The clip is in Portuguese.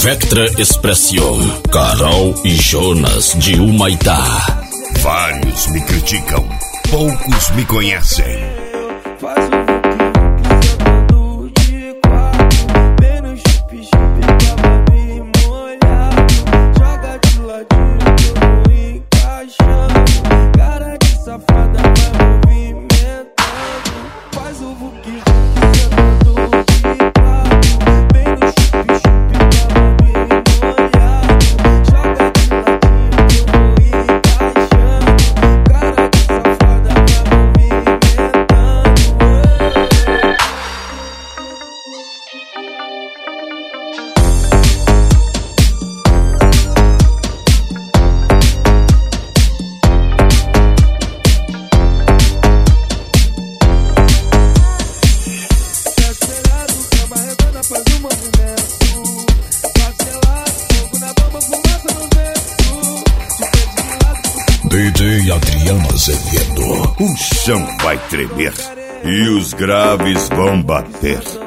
Vectra Expression, Carol e Jonas de Humaitá. Vários me criticam, poucos me conhecem. Faz o que quiser de quatro, bem no chup-chup, tava bem molhado. Joga de ladinho que eu vou encaixando. Cara de safada vai movimentando. Faz o que quiser de quatro, bem no chup-chup, tava bem molhado. Joga de ladinho que eu vou encaixando. Cara de safada vai movimentando. Acelerado, cama redonda faz um movimento. Parcelado, fogo na bomba, fumaça no vento. De frente de lado, DJ Adriano Azevedo. O chão vai tremer e os graves vão bater.